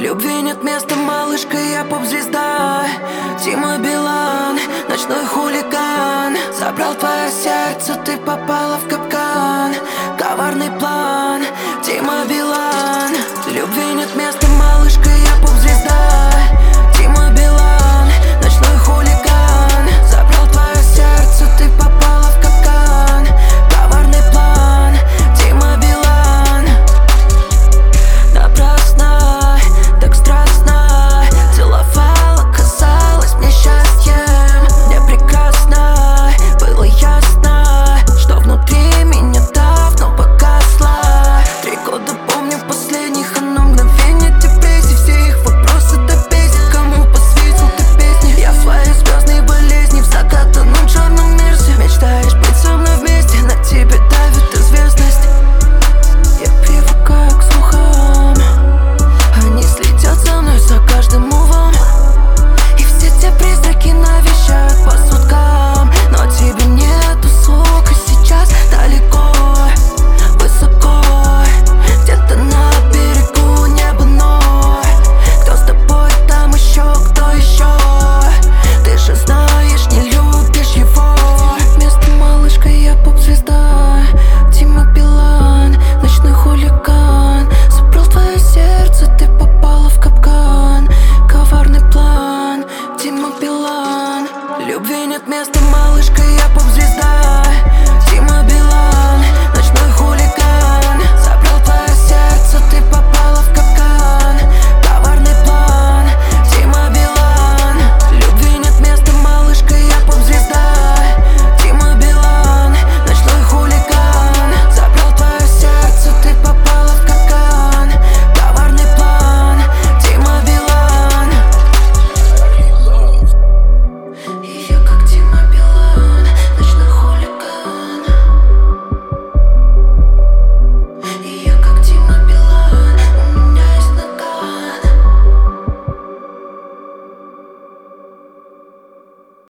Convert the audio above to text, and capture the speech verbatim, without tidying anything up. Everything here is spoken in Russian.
Любви нет места, малышка, я поп-звезда. Тима Билан, ночной хулиган. Забрал твое сердце, ты попала в капкан. Коварный план, Тима Билан. Любви нет места, малышка, я поп-звезда. Тима Билан, ночной хулиган. Забрал твое сердце, ты попала в капкан. Коварный план, Тима Билан. Напрасно, так страстно целовала, казалось мне счастьем. Мне прекрасно было ясно, что внутри меня давно погасло. Три года помню последних, оно мгновение депрессии. Все их вопросы до бесит, кому посвятил ты песни. Я в своей звездной болезни, в закатанном черном мерсе. Мечтаешь быть со мной вместе, на тебе давит известность. Я привыкаю к слухам, они следят за мной за каждым мувом. И все те призраки навещают по суткам. Но тебе нету, сука, сейчас далеко, высоко, где-то на берегу неба. Но кто с тобой там еще, кто еще? Ты же знаешь, не любишь его. Место, малышка, я поп-звезда. Тима Билан, ночной хулиган. Забрал твое сердце, ты попала в капкан. Коварный план, Тима Билан. Любви нет места,